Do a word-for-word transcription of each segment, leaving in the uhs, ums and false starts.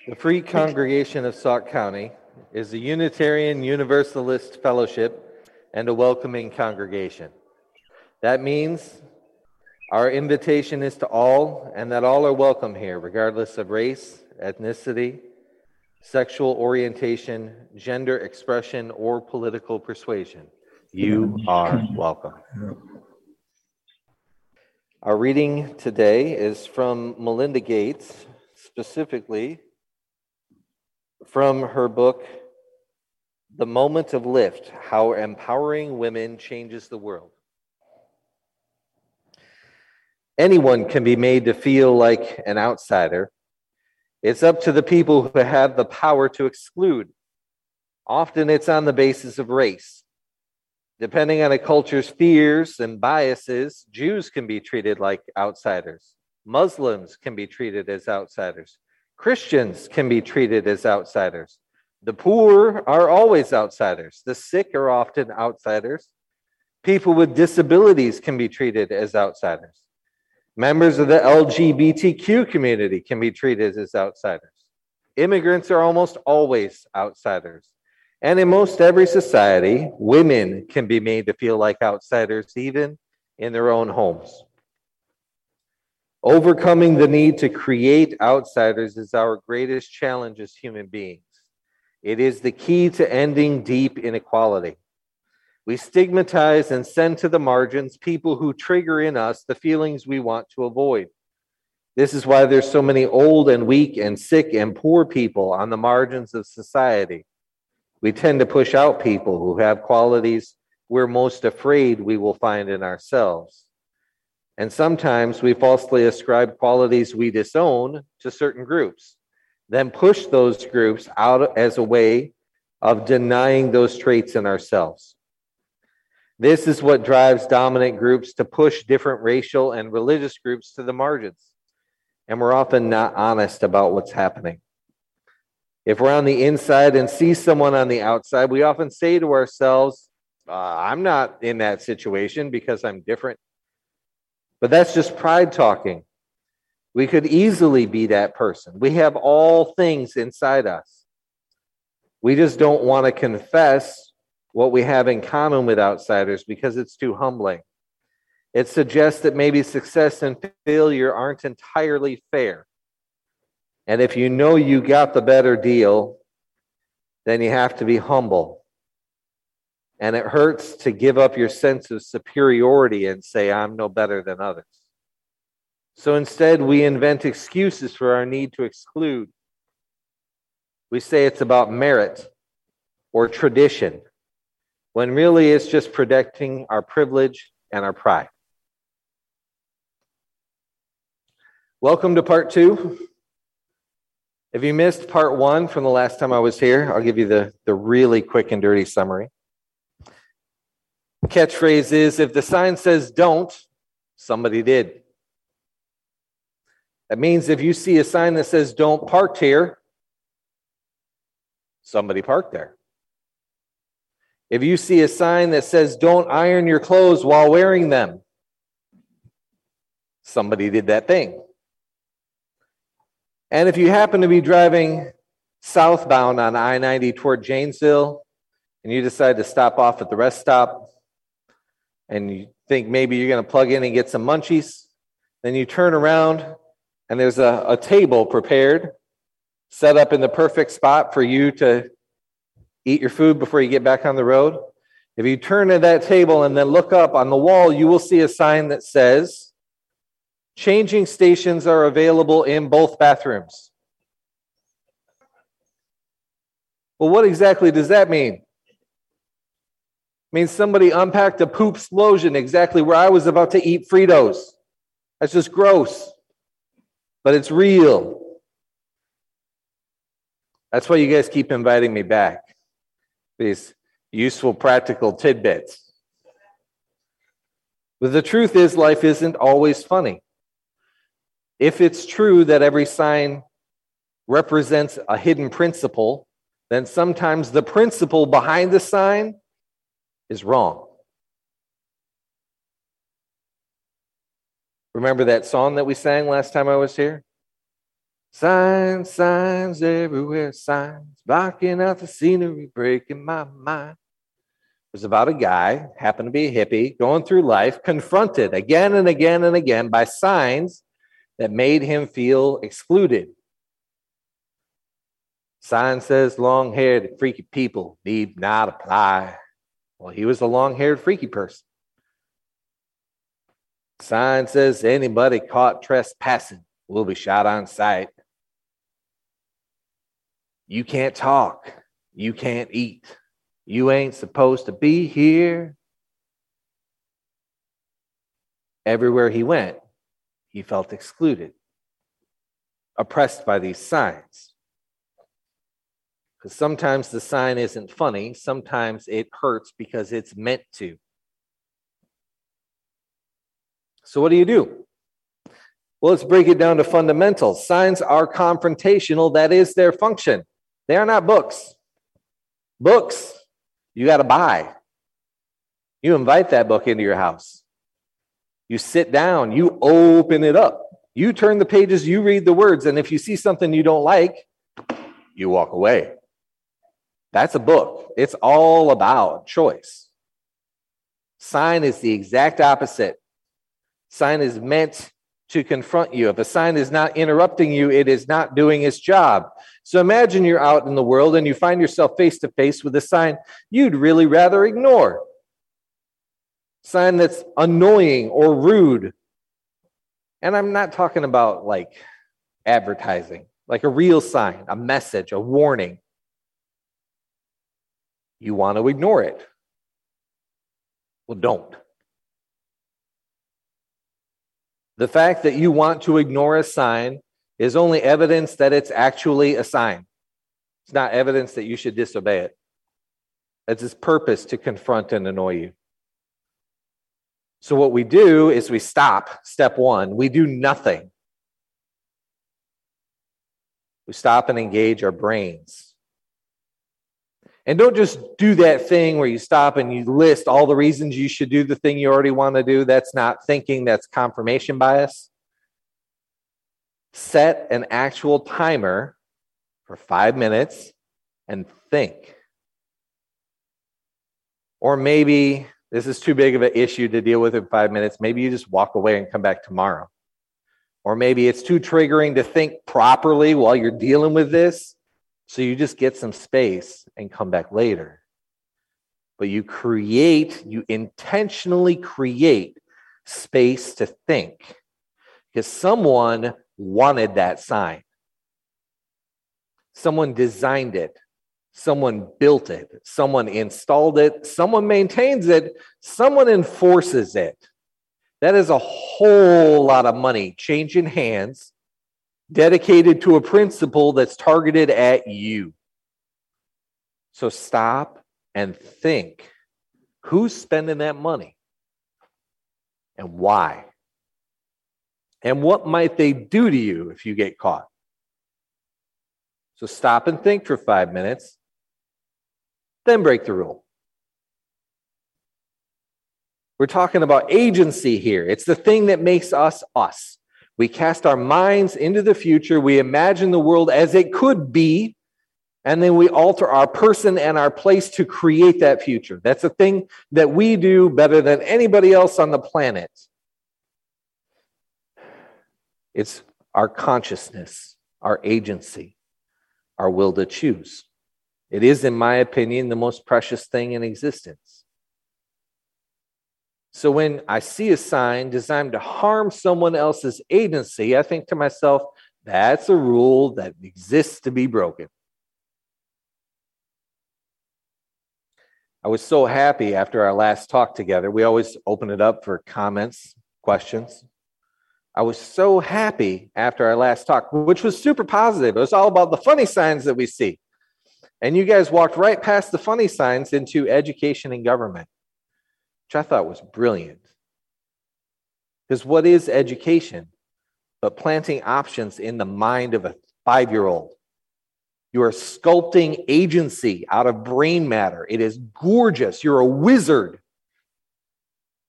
The Free Congregation of Sauk County is a Unitarian Universalist fellowship and a welcoming congregation. That means our invitation is to all, and that all are welcome here, regardless of race, ethnicity, sexual orientation, gender expression, or political persuasion. You are welcome. Our reading today is from Melinda Gates, specifically from her book, The Moment of Lift, How Empowering Women Changes the World. Anyone can be made to feel like an outsider. It's up to the people who have the power to exclude. Often it's on the basis of race. Depending on a culture's fears and biases, Jews can be treated like outsiders. Muslims can be treated as outsiders. Christians can be treated as outsiders. The poor are always outsiders. The sick are often outsiders. People with disabilities can be treated as outsiders. Members of the L G B T Q community can be treated as outsiders. Immigrants are almost always outsiders. And in most every society, women can be made to feel like outsiders, even in their own homes. Overcoming the need to create outsiders is our greatest challenge as human beings. It is the key to ending deep inequality. We stigmatize and send to the margins people who trigger in us the feelings we want to avoid. This is why there's so many old and weak and sick and poor people on the margins of society. We tend to push out people who have qualities we're most afraid we will find in ourselves. And sometimes we falsely ascribe qualities we disown to certain groups, then push those groups out as a way of denying those traits in ourselves. This is what drives dominant groups to push different racial and religious groups to the margins. And we're often not honest about what's happening. If we're on the inside and see someone on the outside, we often say to ourselves, uh, I'm not in that situation because I'm different. But that's just pride talking. We could easily be that person. We have all things inside us. We just don't want to confess what we have in common with outsiders because it's too humbling. It suggests that maybe success and failure aren't entirely fair. And if you know you got the better deal, then you have to be humble. And it hurts to give up your sense of superiority and say, I'm no better than others. So instead, we invent excuses for our need to exclude. We say it's about merit or tradition, when really it's just protecting our privilege and our pride. Welcome to part two. If you missed part one from the last time I was here, I'll give you the, the really quick and dirty summary. The catchphrase is, if the sign says don't, somebody did. That means if you see a sign that says don't park here, somebody parked there. If you see a sign that says don't iron your clothes while wearing them, somebody did that thing. And if you happen to be driving southbound on I ninety toward Janesville, and you decide to stop off at the rest stop, and you think maybe you're going to plug in and get some munchies, then you turn around, and there's a, a table prepared, set up in the perfect spot for you to eat your food before you get back on the road. If you turn to that table and then look up on the wall, you will see a sign that says, changing stations are available in both bathrooms. Well, what exactly does that mean? It means somebody unpacked a poop explosion exactly where I was about to eat Fritos. That's just gross, but it's real. That's why you guys keep inviting me back. These useful, practical tidbits. But the truth is, life isn't always funny. If it's true that every sign represents a hidden principle, then sometimes the principle behind the sign is wrong. Remember that song that we sang last time I was here? Signs, signs everywhere, signs blocking out the scenery, breaking my mind. It was about a guy, happened to be a hippie, going through life, confronted again and again and again by signs that made him feel excluded. Sign says long-haired, freaky people need not apply. Well, he was a long-haired, freaky person. Sign says anybody caught trespassing will be shot on sight. You can't talk. You can't eat. You ain't supposed to be here. Everywhere he went, he felt excluded, oppressed by these signs. Because sometimes the sign isn't funny. Sometimes it hurts because it's meant to. So what do you do? Well, let's break it down to fundamentals. Signs are confrontational. That is their function. They are not books. Books, you got to buy. You invite that book into your house. You sit down, you open it up. You turn the pages, you read the words, and if you see something you don't like, you walk away. That's a book. It's all about choice. Sign is the exact opposite. Sign is meant to confront you. If a sign is not interrupting you, it is not doing its job. So imagine you're out in the world and you find yourself face to face with a sign you'd really rather ignore. Sign that's annoying or rude. And I'm not talking about like advertising, like a real sign, a message, a warning. You want to ignore it. Well, don't. The fact that you want to ignore a sign is only evidence that it's actually a sign. It's not evidence that you should disobey it. It's its purpose to confront and annoy you. So what we do is we stop, step one. We do nothing. We stop and engage our brains. And don't just do that thing where you stop and you list all the reasons you should do the thing you already want to do. That's not thinking, that's confirmation bias. Set an actual timer for five minutes and think. Or maybe this is too big of an issue to deal with in five minutes. Maybe you just walk away and come back tomorrow. Or maybe it's too triggering to think properly while you're dealing with this. So you just get some space and come back later. But you create, you intentionally create space to think. Because someone wanted that sign. Someone designed it. Someone built it. Someone installed it. Someone maintains it. Someone enforces it. That is a whole lot of money changing hands, dedicated to a principle that's targeted at you. So stop and think. Who's spending that money? And why? And what might they do to you if you get caught? So stop and think for five minutes, then break the rule. We're talking about agency here. It's the thing that makes us us. We cast our minds into the future. We imagine the world as it could be. And then we alter our person and our place to create that future. That's a thing that we do better than anybody else on the planet. It's our consciousness, our agency, our will to choose. It is, in my opinion, the most precious thing in existence. So when I see a sign designed to harm someone else's agency, I think to myself, that's a rule that exists to be broken. I was so happy after our last talk together. We always open it up for comments, questions. I was so happy after our last talk, which was super positive. It was all about the funny signs that we see. And you guys walked right past the funny signs into education and government, which I thought was brilliant. Because what is education but planting options in the mind of a five-year-old? You are sculpting agency out of brain matter. It is gorgeous. You're a wizard.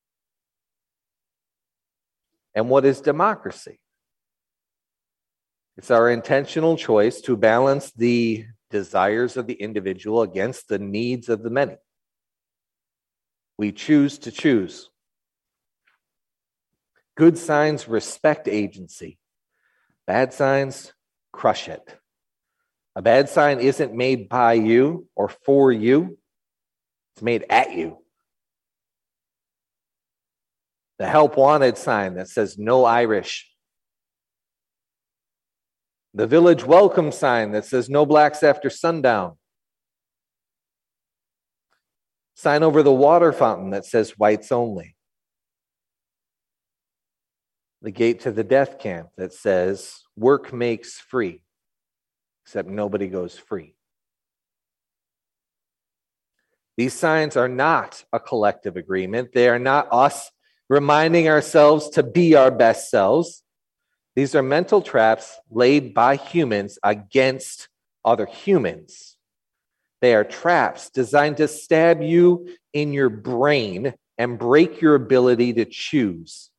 And what is democracy? It's our intentional choice to balance the desires of the individual against the needs of the many. We choose to choose. Good signs respect agency. Bad signs crush it. A bad sign isn't made by you or for you. It's made at you. The help wanted sign that says no Irish. The village welcome sign that says no blacks after sundown. Sign over the water fountain that says whites only. The gate to the death camp that says work makes free, except nobody goes free. These signs are not a collective agreement. They are not us reminding ourselves to be our best selves. These are mental traps laid by humans against other humans. They are traps designed to stab you in your brain and break your ability to choose.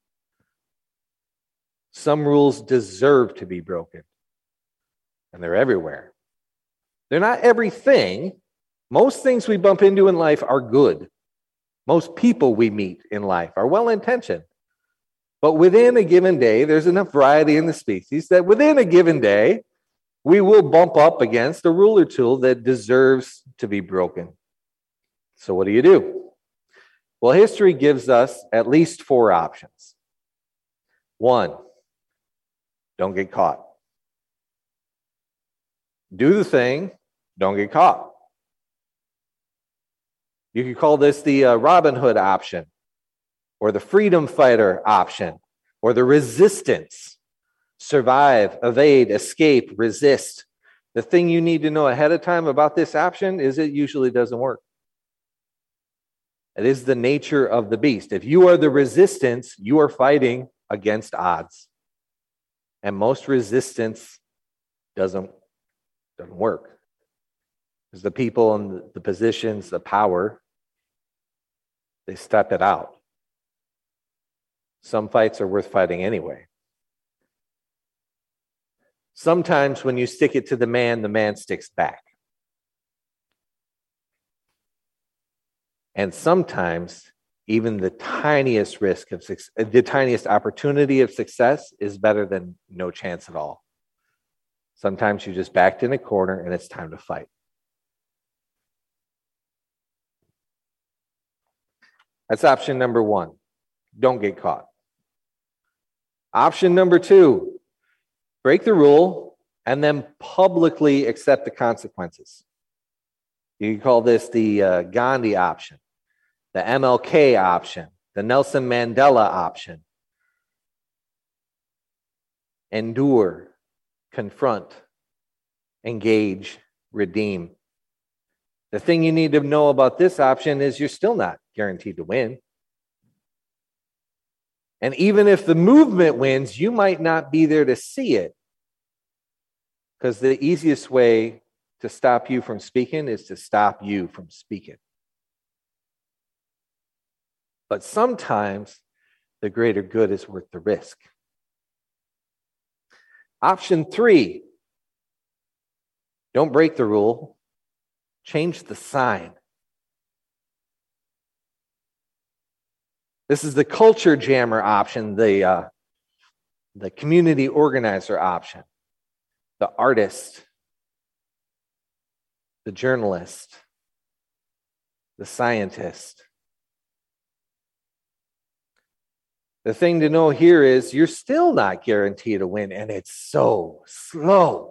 Some rules deserve to be broken, and they're everywhere. They're not everything. Most things we bump into in life are good. Most people we meet in life are well-intentioned. But within a given day, there's enough variety in the species that within a given day, we will bump up against a rule or two that deserves to be broken. So what do you do? Well, history gives us at least four options. One, don't get caught. Do the thing, don't get caught. You could call this the uh, Robin Hood option, or the freedom fighter option, or the resistance. Survive, evade, escape, resist. The thing you need to know ahead of time about this option is it usually doesn't work. It is the nature of the beast. If you are the resistance, you are fighting against odds. And most resistance doesn't, doesn't work. Because the people in the positions of power, they step it out. Some fights are worth fighting anyway. Sometimes when you stick it to the man, the man sticks back. And sometimes even the tiniest risk of success, the tiniest opportunity of success is better than no chance at all. Sometimes you just backed in a corner and it's time to fight. That's option number one. Don't get caught. Option number two, break the rule and then publicly accept the consequences. You can call this the uh, Gandhi option, the M L K option, the Nelson Mandela option. Endure, confront, engage, redeem. The thing you need to know about this option is you're still not guaranteed to win. And even if the movement wins, you might not be there to see it. Because the easiest way to stop you from speaking is to stop you from speaking. But sometimes the greater good is worth the risk. Option three, don't break the rule, change the sign. This is the culture jammer option, the, uh, the community organizer option, the artist, the journalist, the scientist. The thing to know here is you're still not guaranteed a win, and it's so slow.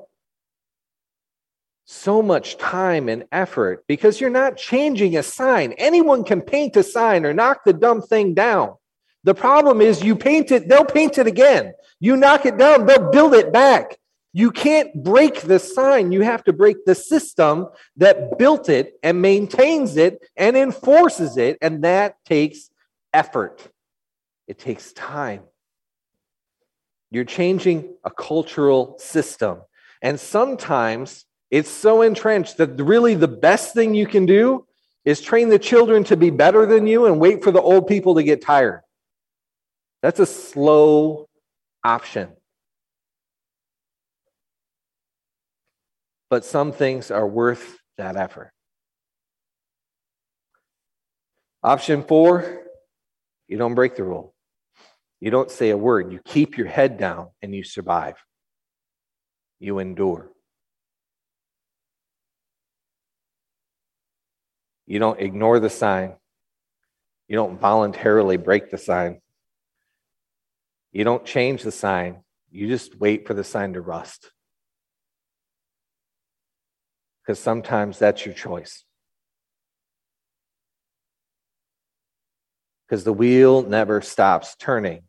So much time and effort because you're not changing a sign. Anyone can paint a sign or knock the dumb thing down. The problem is you paint it, they'll paint it again. You knock it down, they'll build it back. You can't break the sign. You have to break the system that built it and maintains it and enforces it, and that takes effort. It takes time. You're changing a cultural system. And sometimes it's so entrenched that really the best thing you can do is train the children to be better than you and wait for the old people to get tired. That's a slow option. but some things are worth that effort. Option four, you don't break the rule. You don't say a word. You keep your head down and you survive. You endure. You don't ignore the sign. You don't voluntarily break the sign. You don't change the sign. You just wait for the sign to rust. Because sometimes that's your choice. Because the wheel never stops turning.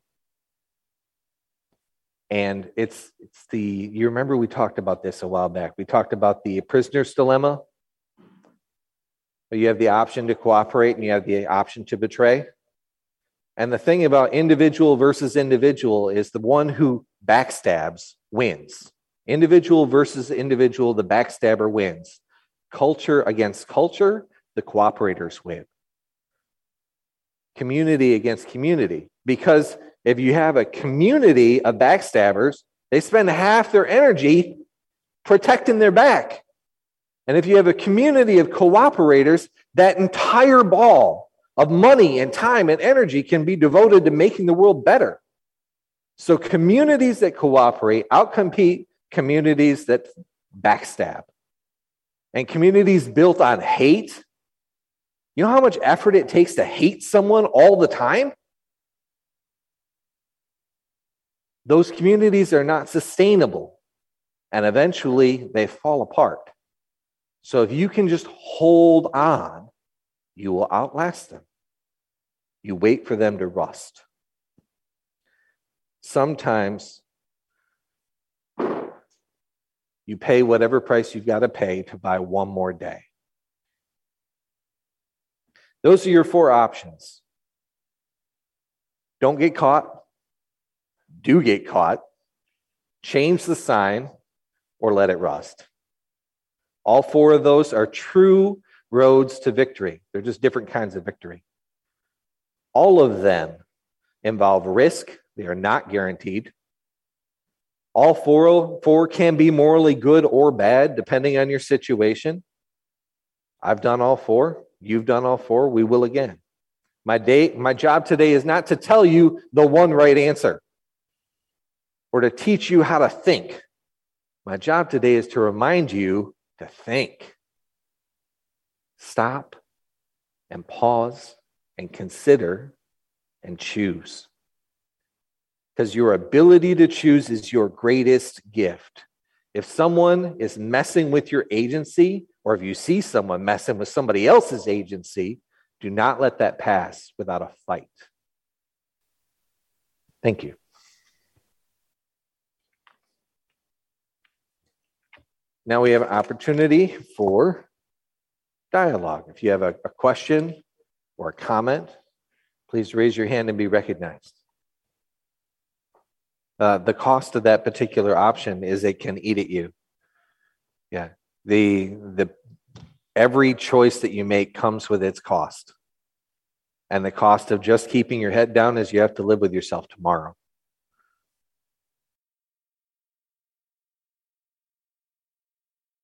And it's it's the, you remember we talked about this a while back. We talked about the prisoner's dilemma. You have the option to cooperate and you have the option to betray. And the thing about individual versus individual is the one who backstabs wins. Individual versus individual, the backstabber wins. Culture against culture, the cooperators win. Community against community. Because if you have a community of backstabbers, they spend half their energy protecting their back. And if you have a community of cooperators, that entire ball of money and time and energy can be devoted to making the world better. So communities that cooperate outcompete communities that backstab. And communities built on hate, you know how much effort it takes to hate someone all the time? Those communities are not sustainable, and eventually they fall apart. So if you can just hold on, you will outlast them. You wait for them to rust. Sometimes you pay whatever price you've got to pay to buy one more day. Those are your four options. Don't get caught. Do get caught. Change the sign or let it rust. All four of those are true roads to victory. They're just different kinds of victory. All of them involve risk. They are not guaranteed. All four, four can be morally good or bad, depending on your situation. I've done all four. You've done all four. We will again. My day, my job today is not to tell you the one right answer or to teach you how to think. My job today is to remind you to think. Stop and pause and consider and choose. Because your ability to choose is your greatest gift. If someone is messing with your agency, or if you see someone messing with somebody else's agency, do not let that pass without a fight. Thank you. Now we have an opportunity for dialogue. If you have a, a question or a comment, please raise your hand and be recognized. Uh, the cost of that particular option is it can eat at you. Yeah, the the every choice that you make comes with its cost, and the cost of just keeping your head down is you have to live with yourself tomorrow.